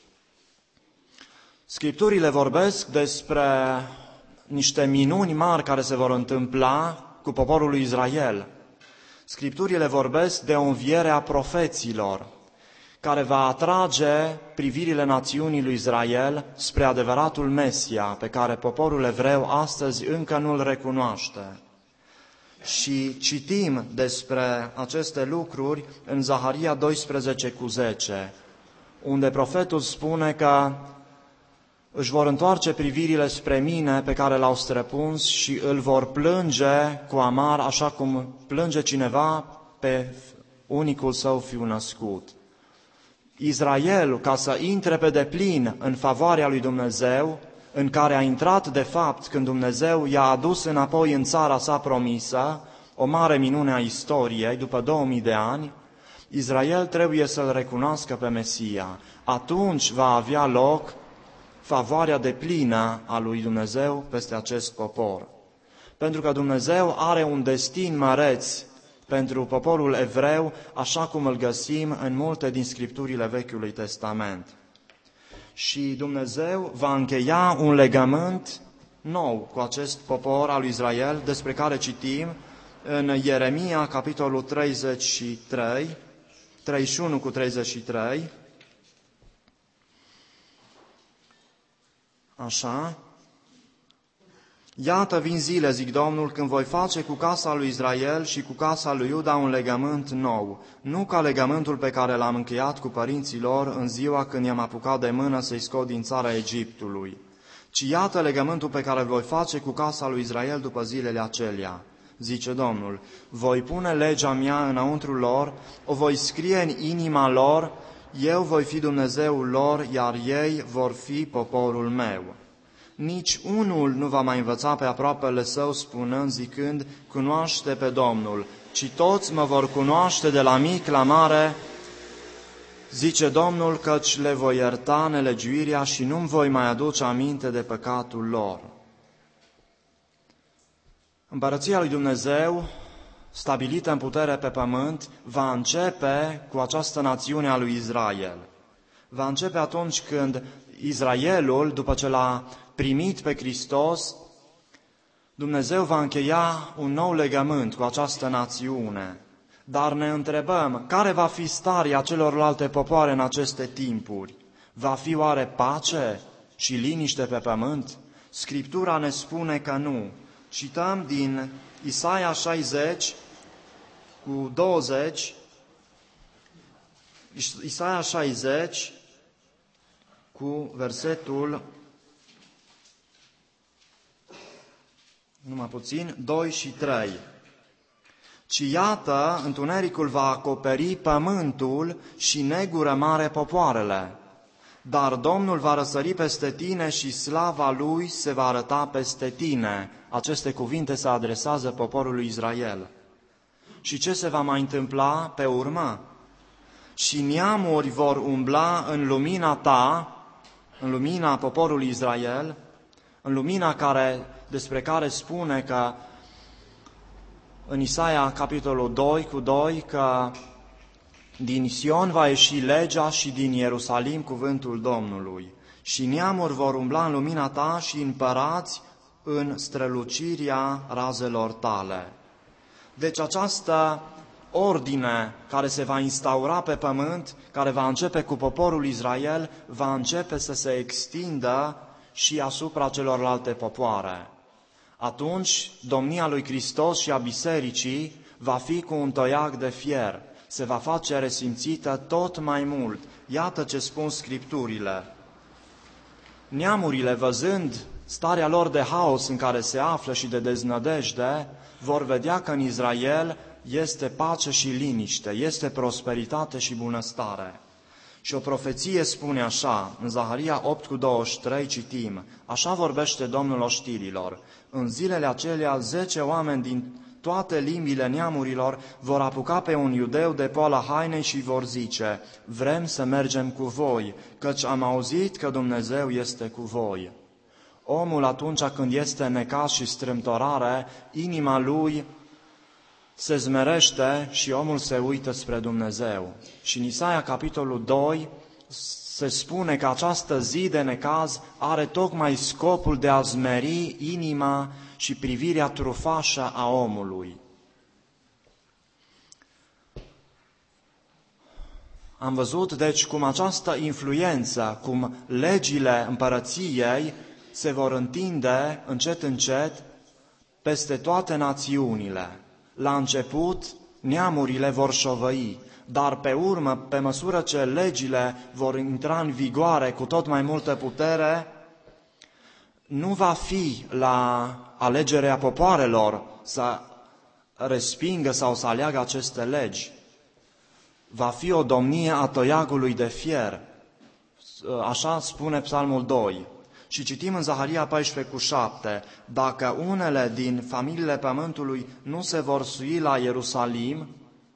Scripturile vorbesc despre niște minuni mari care se vor întâmpla cu poporul lui Israel. Scripturile vorbesc de o înviere a profeților, care va atrage privirile națiunii lui Israel spre adevăratul Mesia, pe care poporul evreu astăzi încă nu-l recunoaște. Și citim despre aceste lucruri în Zaharia doisprezece cu zece, unde profetul spune că își vor întoarce privirile spre mine pe care l-au străpuns și îl vor plânge cu amar, așa cum plânge cineva pe unicul său fiu născut. Israel, ca să intre pe deplin în favoarea lui Dumnezeu, în care a intrat de fapt când Dumnezeu i-a adus înapoi în țara sa promisă, o mare minune a istoriei, după două mii de ani, Israel trebuie să-L recunoască pe Mesia. Atunci va avea loc favoarea deplină a lui Dumnezeu peste acest popor. Pentru că Dumnezeu are un destin măreț pentru poporul evreu, așa cum îl găsim în multe din scripturile Vechiului Testament. Și Dumnezeu va încheia un legământ nou cu acest popor al lui Israel, despre care citim în Ieremia, capitolul treizeci și trei, treizeci și unu cu treizeci și trei. Așa. Iată, vin zile, zic Domnul, când voi face cu casa lui Israel și cu casa lui Iuda un legământ nou, nu ca legământul pe care l-am încheiat cu părinții lor în ziua când i-am apucat de mână să-i scot din țara Egiptului, ci iată legământul pe care îl voi face cu casa lui Israel după zilele acelea, zice Domnul. Voi pune legea mea înăuntru lor, o voi scrie în inima lor, eu voi fi Dumnezeul lor, iar ei vor fi poporul meu. Nici unul nu va mai învăța pe aproapele său spunând, zicând, cunoaște pe Domnul, ci toți mă vor cunoaște de la mic la mare, zice Domnul, căci le voi ierta nelegiuirea și nu-mi voi mai aduce aminte de păcatul lor. Împărăția lui Dumnezeu stabilită în putere pe pământ, va începe cu această națiune a lui Israel. Va începe atunci când Israelul, după ce l-a primit pe Hristos, Dumnezeu va încheia un nou legământ cu această națiune. Dar ne întrebăm, care va fi starea celorlalte popoare în aceste timpuri? Va fi oare pace și liniște pe pământ? Scriptura ne spune că nu. Cităm din Isaia șaizeci cu douăzeci, Isaia șaizeci cu versetul, numai puțin, doi și trei. Ci iată, întunericul va acoperi pământul și negură mare popoarele. Dar Domnul va răsări peste tine și slava Lui se va arăta peste tine. Aceste cuvinte se adresează poporului Israel. Și ce se va mai întâmpla pe urmă? Și neamuri vor umbla în lumina ta, în lumina poporului Israel, în lumina care, despre care spune că în Isaia, capitolul doi cu doi, că din Sion va ieși legea și din Ierusalim cuvântul Domnului. Și neamuri vor umbla în lumina ta și împărați în strălucirea razelor tale. Deci această ordine care se va instaura pe pământ, care va începe cu poporul Israel, va începe să se extindă și asupra celorlalte popoare. Atunci, domnia lui Hristos și a bisericii va fi cu un toiag de fier, se va face resimțită tot mai mult. Iată ce spun Scripturile. Neamurile, văzând starea lor de haos în care se află și de deznădejde, vor vedea că în Israel este pace și liniște, este prosperitate și bunăstare. Și o profeție spune așa, în Zaharia opt cu douăzeci și trei citim, așa vorbește Domnul oștirilor, în zilele acelea zece oameni din toate limbile neamurilor vor apuca pe un iudeu de poala hainei și vor zice, vrem să mergem cu voi, căci am auzit că Dumnezeu este cu voi. Omul atunci când este în necaz și strâmtorare, inima lui se zmerește și omul se uită spre Dumnezeu. Și în Isaia, capitolul doi, se spune că această zi de necaz are tocmai scopul de a zmeri inima și privirea trufașă a omului. Am văzut, deci, cum această influență, cum legile împărăției se vor întinde încet, încet peste toate națiunile. La început, neamurile vor șovăi, dar pe urmă, pe măsură ce legile vor intra în vigoare cu tot mai multă putere, nu va fi la alegerea popoarelor să respingă sau să aleagă aceste legi. Va fi o domnie a toiagului de fier. Așa spune Psalmul doi. Și citim în Zaharia paisprezece cu șapte, dacă unele din familiile pământului nu se vor sui la Ierusalim,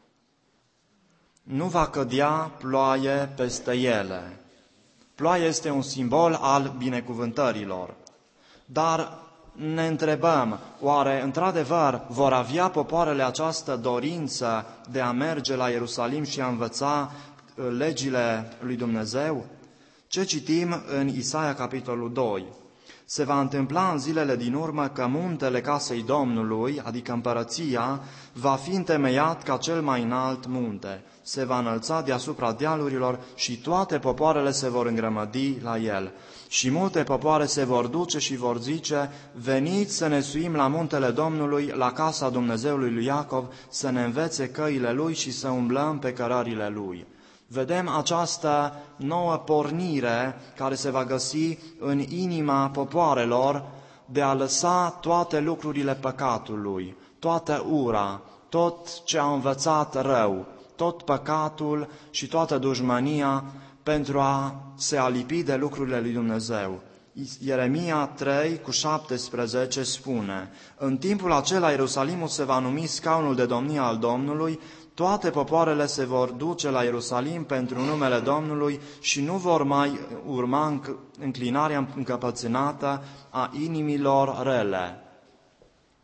nu va cădea ploaie peste ele. Ploaia este un simbol al binecuvântărilor. Dar ne întrebăm, oare într-adevăr vor avea popoarele această dorință de a merge la Ierusalim și a învăța legile lui Dumnezeu? Ce citim în Isaia, capitolul doi? Se va întâmpla în zilele din urmă că muntele casei Domnului, adică împărăția, va fi întemeiat ca cel mai înalt munte. Se va înălța deasupra dealurilor și toate popoarele se vor îngrămădi la el. Și multe popoare se vor duce și vor zice, veniți să ne suim la muntele Domnului, la casa Dumnezeului lui Iacov, să ne învețe căile lui și să umblăm pe cărările lui. Vedem această nouă pornire care se va găsi în inima popoarelor de a lăsa toate lucrurile păcatului, toată ura, tot ce a învățat rău, tot păcatul și toată dușmania pentru a se alipi de lucrurile lui Dumnezeu. Ieremia trei cu șaptesprezece spune, în timpul acela Ierusalimul se va numi scaunul de domnie al Domnului, toate popoarele se vor duce la Ierusalim pentru numele Domnului și nu vor mai urma înclinarea încăpățânată a inimilor rele.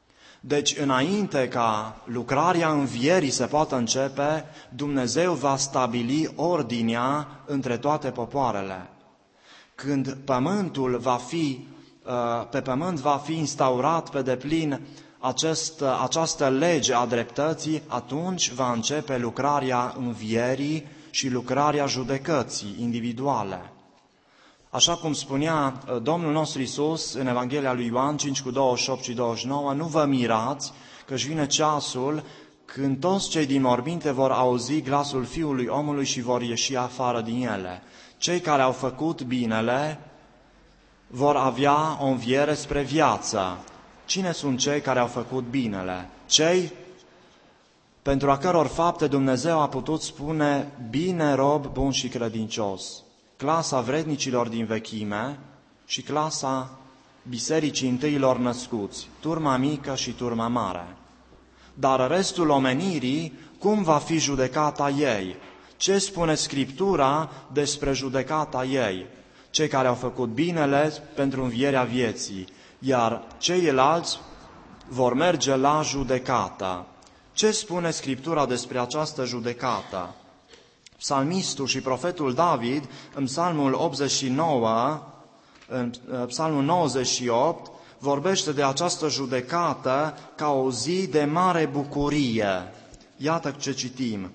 Deci, înainte ca lucrarea învierii să poată începe, Dumnezeu va stabili ordinea între toate popoarele. Când pământul va fi, pe pământ va fi instaurat pe deplin acest, această lege a dreptății, atunci va începe lucrarea învierii și lucrarea judecății individuale. Așa cum spunea Domnul nostru Iisus în Evanghelia lui Ioan cinci cu douăzeci și opt și douăzeci și nouă, nu vă mirați că își vine ceasul când toți cei din morminte vor auzi glasul Fiului omului și vor ieși afară din ele. Cei care au făcut binele vor avea o înviere spre viață. Cine sunt cei care au făcut binele? Cei pentru a căror fapte Dumnezeu a putut spune, bine rob bun și credincios. Clasa vrednicilor din vechime și clasa bisericii întâilor născuți, turma mică și turma mare. Dar restul omenirii, cum va fi judecata ei? Ce spune Scriptura despre judecata ei? Cei care au făcut binele pentru învierea vieții, iar ceilalți vor merge la judecată. Ce spune Scriptura despre această judecată? Psalmistul și profetul David, în Psalmul optzeci și nouă, în Psalmul nouăzeci și opt, vorbește de această judecată ca o zi de mare bucurie. Iată ce citim.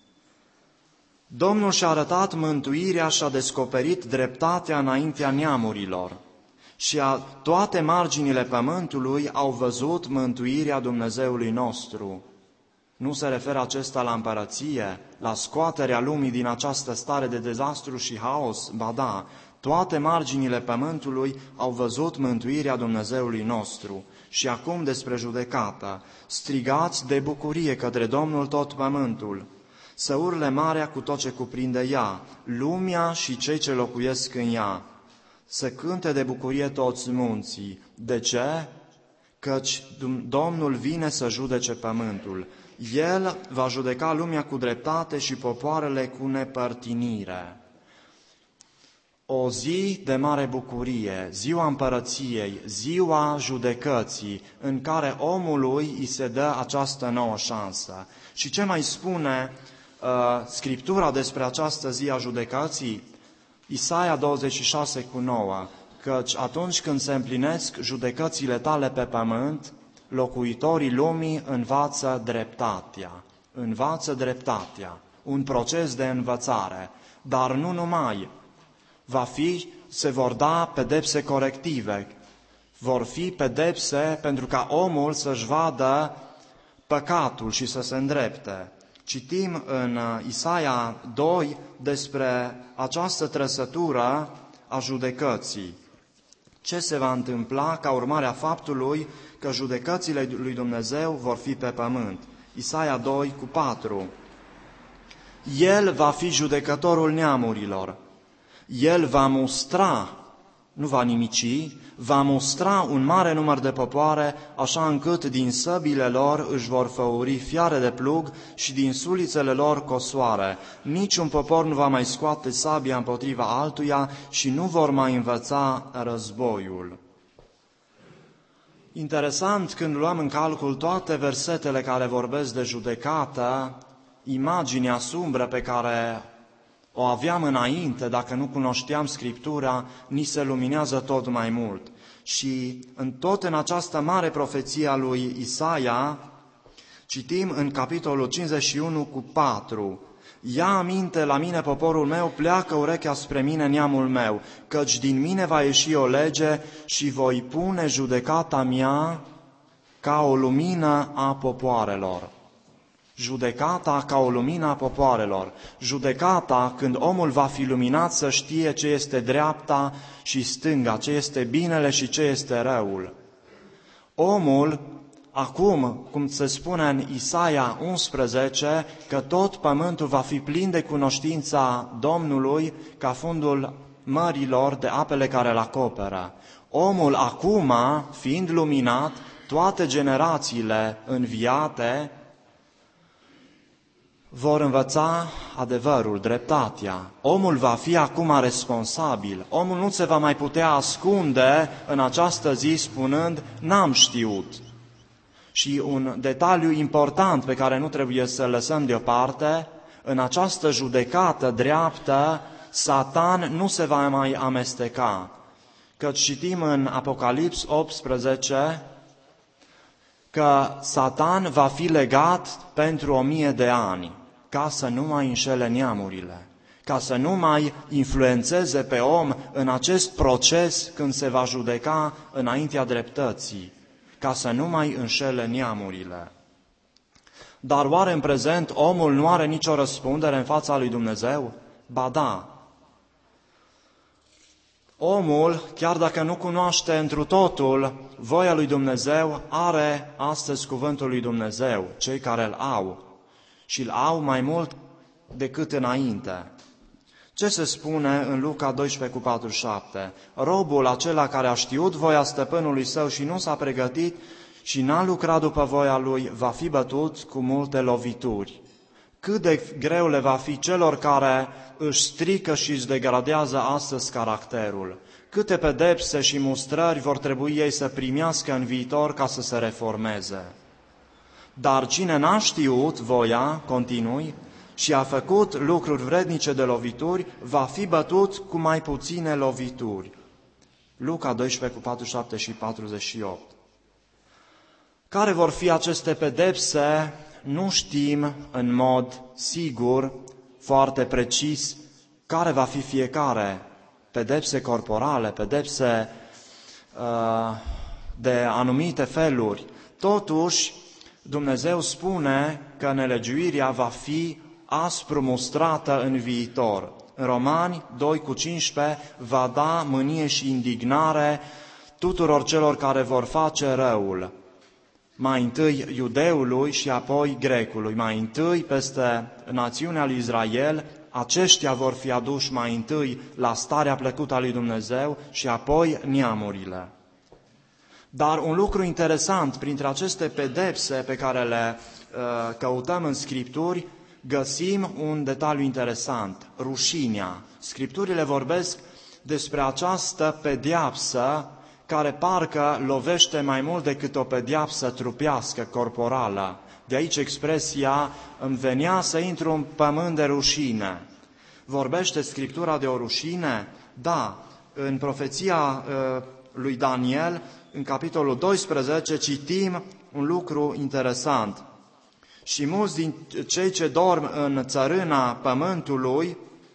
Domnul și-a arătat mântuirea și a descoperit dreptatea înaintea neamurilor și a toate marginile pământului au văzut mântuirea Dumnezeului nostru. Nu se referă acesta la împărăție, la scoaterea lumii din această stare de dezastru și haos, ba da, toate marginile pământului au văzut mântuirea Dumnezeului nostru. Și acum despre judecată, strigați de bucurie către Domnul tot pământul, să urle marea cu tot ce cuprinde ea, lumea și cei ce locuiesc în ea, să cânte de bucurie toți munții. De ce? Căci Domnul vine să judece pământul. El va judeca lumea cu dreptate și popoarele cu nepărtinire. O zi de mare bucurie, ziua împărăției, ziua judecății, în care omului îi se dă această nouă șansă. Și ce mai spune uh, Scriptura despre această zi a judecății? Isaia douăzeci și șase cu nouă, căci atunci când se împlinesc judecățile tale pe pământ, locuitorii lumii învață dreptatea. Învață dreptatea, un proces de învățare, dar nu numai. Va fi, se vor da pedepse corective, vor fi pedepse pentru ca omul să-și vadă păcatul și să se îndrepte. Citim în Isaia doi despre această trăsătură a judecății. Ce se va întâmpla ca urmare a faptului că judecățile lui Dumnezeu vor fi pe pământ? Isaia doi cu patru. El va fi judecătorul neamurilor. El va mustra, nu va nimici, va mustra un mare număr de popoare, așa încât din săbile lor își vor făuri fiare de plug și din sulițele lor cosoare. Niciun popor nu va mai scoate sabia împotriva altuia și nu vor mai învăța războiul. Interesant, când luăm în calcul toate versetele care vorbesc de judecată, imaginea sumbră pe care o aveam înainte, dacă nu cunoșteam Scriptura, ni se luminează tot mai mult. Și în tot în această mare profeție a lui Isaia, citim în capitolul cincizeci și unu cu patru. Ia aminte la mine, poporul meu, pleacă urechea spre mine, neamul meu, căci din mine va ieși o lege și voi pune judecata mea ca o lumină a popoarelor. Judecata ca o lumină a popoarelor. Judecata când omul va fi luminat să știe ce este dreapta și stânga, ce este binele și ce este răul. Omul, acum, cum se spune în Isaia unsprezece, că tot pământul va fi plin de cunoștința Domnului ca fundul mărilor de apele care îl acoperă. Omul acum, fiind luminat, toate generațiile înviate vor învăța adevărul, dreptatea. Omul va fi acum responsabil. Omul nu se va mai putea ascunde în această zi spunând, n-am știut. Și un detaliu important pe care nu trebuie să-l lăsăm deoparte, în această judecată dreaptă, Satan nu se va mai amesteca. Căci citim în Apocalips optsprezece că Satan va fi legat pentru o mie de ani, ca să nu mai înșele neamurile, ca să nu mai influențeze pe om în acest proces când se va judeca înaintea dreptății, ca să nu mai înșele neamurile. Dar oare în prezent omul nu are nicio răspundere în fața lui Dumnezeu? Ba da. Omul, chiar dacă nu cunoaște întru totul voia lui Dumnezeu, are astăzi cuvântul lui Dumnezeu, cei care îl au, și îl au mai mult decât înainte. Ce se spune în Luca doisprezece cu patruzeci și șapte? Robul acela care a știut voia stăpânului său și nu s-a pregătit și n-a lucrat după voia lui, va fi bătut cu multe lovituri. Cât de greu le va fi celor care își strică și își degradează astăzi caracterul. Câte pedepse și mustrări vor trebui ei să primească în viitor ca să se reformeze. Dar cine n-a știut voia, continui, și a făcut lucruri vrednice de lovituri, va fi bătut cu mai puține lovituri. Luca doisprezece cu patruzeci și șapte și patruzeci și opt. Care vor fi aceste pedepse? Nu știm în mod sigur, foarte precis, care va fi fiecare. Pedepse corporale, pedepse uh, de anumite feluri. Totuși, Dumnezeu spune că nelegiuirea va fi aspru mustrată în viitor. În Romani doi cu cincisprezece va da mânie și indignare tuturor celor care vor face răul. Mai întâi iudeului și apoi grecului. Mai întâi peste națiunea lui Israel, aceștia vor fi aduși mai întâi la starea plăcută a lui Dumnezeu și apoi neamurile. Dar un lucru interesant, printre aceste pedepse pe care le uh, căutăm în Scripturi, găsim un detaliu interesant, rușinea. Scripturile vorbesc despre această pedeapsă care parcă lovește mai mult decât o pedeapsă trupească, corporală. De aici expresia, îmi venea să intru în pământ de rușine. Vorbește Scriptura de o rușine? Da, în profeția uh, lui Daniel, în capitolul doisprezece, citim un lucru interesant. Și mulți din cei ce dorm în țărâna pământului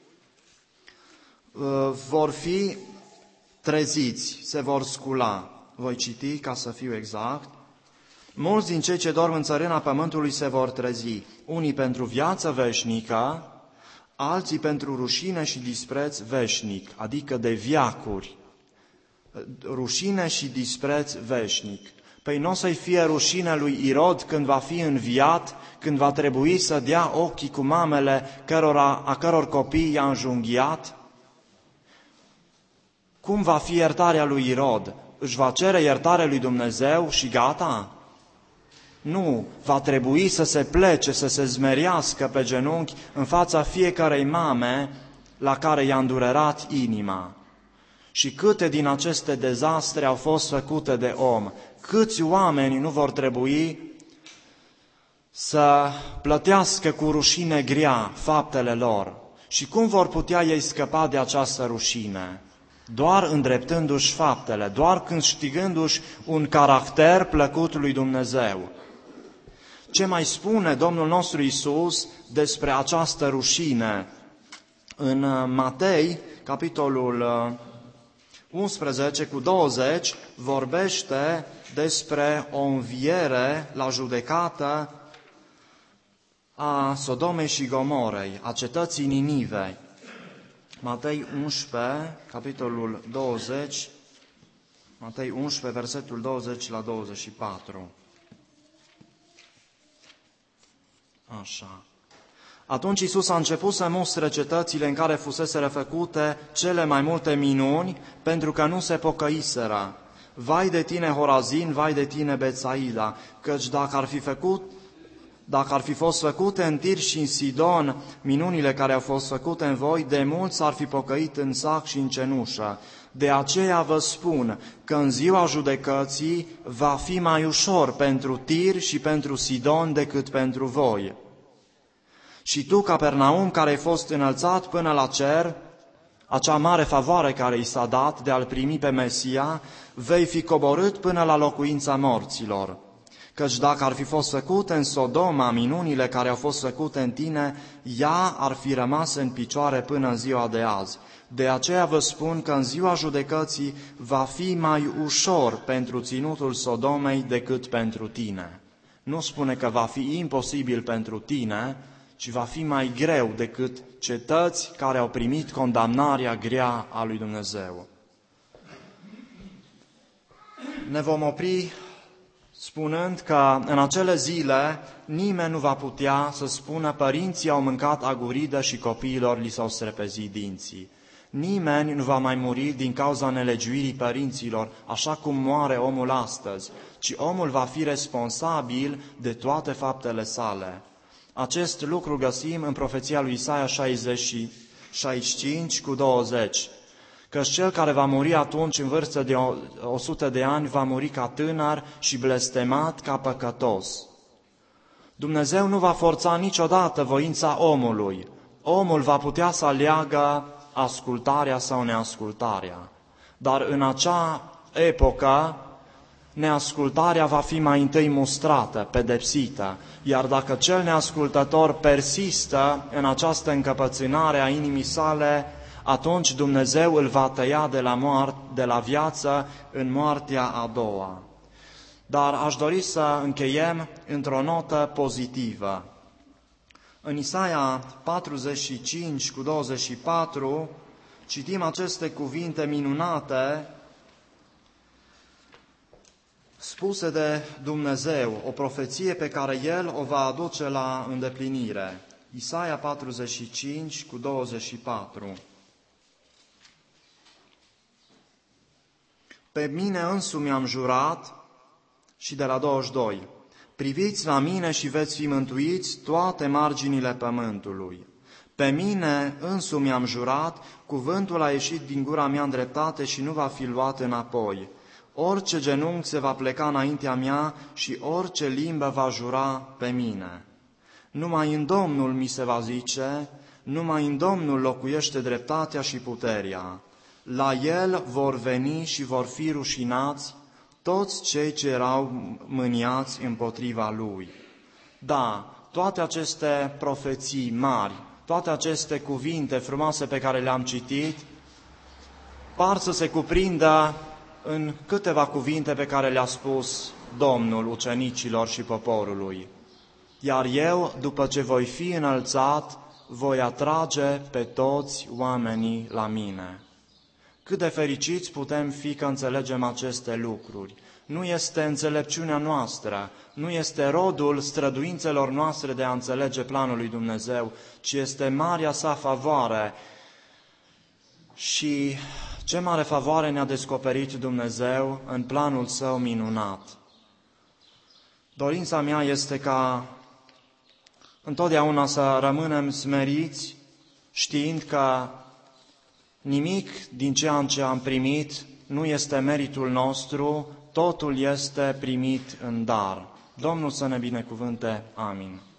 uh, vor fi treziți, se vor scula. Voi citi ca să fiu exact. Mulți din cei ce dorm în țărâna pământului se vor trezi, unii pentru viață veșnică, alții pentru rușine și dispreț veșnic, adică de veacuri. Rușine și dispreț veșnic. Păi nu o să-i fie rușine lui Irod când va fi înviat, când va trebui să dea ochii cu mamele cărora, a căror copii i-a înjunghiat? Cum va fi iertarea lui Irod? Își va cere iertare lui Dumnezeu și gata? Nu, va trebui să se plece, să se zmerească pe genunchi în fața fiecarei mame la care i-a îndurerat inima. Și câte din aceste dezastre au fost făcute de om? Câți oameni nu vor trebui să plătească cu rușine grea faptele lor? Și cum vor putea ei scăpa de această rușine? Doar îndreptându-și faptele, doar câștigându-și un caracter plăcut lui Dumnezeu. Ce mai spune Domnul nostru Iisus despre această rușine? În Matei, capitolul unsprezece cu douăzeci, vorbește despre o înviere la judecată a Sodomei și Gomorei, a cetății Ninivei. Matei unsprezece, capitolul douăzeci, Matei unsprezece, versetul douăzeci la douăzeci și patru. Așa. Atunci Iisus a început să mustre cetățile în care fuseseră făcute cele mai multe minuni, pentru că nu se pocăiseră. Vai de tine, Horazin, vai de tine, Betsaida, căci dacă ar fi făcut, dacă ar fi fost făcute în Tir și în Sidon minunile care au fost făcute în voi, de mulți s-ar fi pocăit în sac și în cenușă. De aceea vă spun că în ziua judecății va fi mai ușor pentru Tir și pentru Sidon decât pentru voi. Și tu, Capernaum, care ai fost înălțat până la cer, acea mare favoare care i s-a dat de a-L primi pe Mesia, vei fi coborât până la locuința morților. Căci dacă ar fi fost făcute în Sodoma minunile care au fost făcute în tine, ea ar fi rămas în picioare până în ziua de azi. De aceea vă spun că în ziua judecății va fi mai ușor pentru ținutul Sodomei decât pentru tine. Nu spune că va fi imposibil pentru tine, ci va fi mai greu decât cetăți care au primit condamnarea grea a lui Dumnezeu. Ne vom opri spunând că în acele zile nimeni nu va putea să spună părinții au mâncat aguridă și copiilor li s-au strepezit dinții. Nimeni nu va mai muri din cauza nelegiuirii părinților, așa cum moare omul astăzi, ci omul va fi responsabil de toate faptele sale. Acest lucru găsim în profeția lui Isaia șaizeci și cinci cu douăzeci. Căci cel care va muri atunci în vârstă de o sută de ani va muri ca tânăr și blestemat ca păcătos. Dumnezeu nu va forța niciodată voința omului. Omul va putea să aleagă ascultarea sau neascultarea. Dar în acea epocă, neascultarea va fi mai întâi mustrată, pedepsită, iar dacă cel neascultător persistă în această încăpățânare a inimii sale, atunci Dumnezeu îl va tăia de la, moarte, de la viață în moartea a doua. Dar aș dori să încheiem într-o notă pozitivă. În Isaia patruzeci și cinci cu douăzeci și patru citim aceste cuvinte minunate spuse de Dumnezeu, o profeție pe care El o va aduce la îndeplinire. Isaia patruzeci și cinci cu douăzeci și patru. Pe mine însumi am jurat, și de la douăzeci și doi, priviți la mine și veți fi mântuiți toate marginile pământului. Pe mine însumi am jurat, cuvântul a ieșit din gura mea în dreptate și nu va fi luat înapoi. Orice genunchi se va pleca înaintea mea și orice limbă va jura pe mine. Numai în Domnul mi se va zice, numai în Domnul locuiește dreptatea și puterea. La El vor veni și vor fi rușinați toți cei ce erau mâniați împotriva Lui. Da, toate aceste profeții mari, toate aceste cuvinte frumoase pe care le-am citit, par să se cuprindă în câteva cuvinte pe care le-a spus Domnul ucenicilor și poporului. Iar eu, după ce voi fi înălțat, voi atrage pe toți oamenii la mine. Cât de fericiți putem fi că înțelegem aceste lucruri. Nu este înțelepciunea noastră, nu este rodul străduințelor noastre de a înțelege planul lui Dumnezeu, ci este marea sa favoare. Și ce mare favoare ne-a descoperit Dumnezeu în planul Său minunat. Dorința mea este ca întotdeauna să rămânem smeriți, știind că nimic din ceea ce am primit nu este meritul nostru, totul este primit în dar. Domnul să ne binecuvânte. Amin.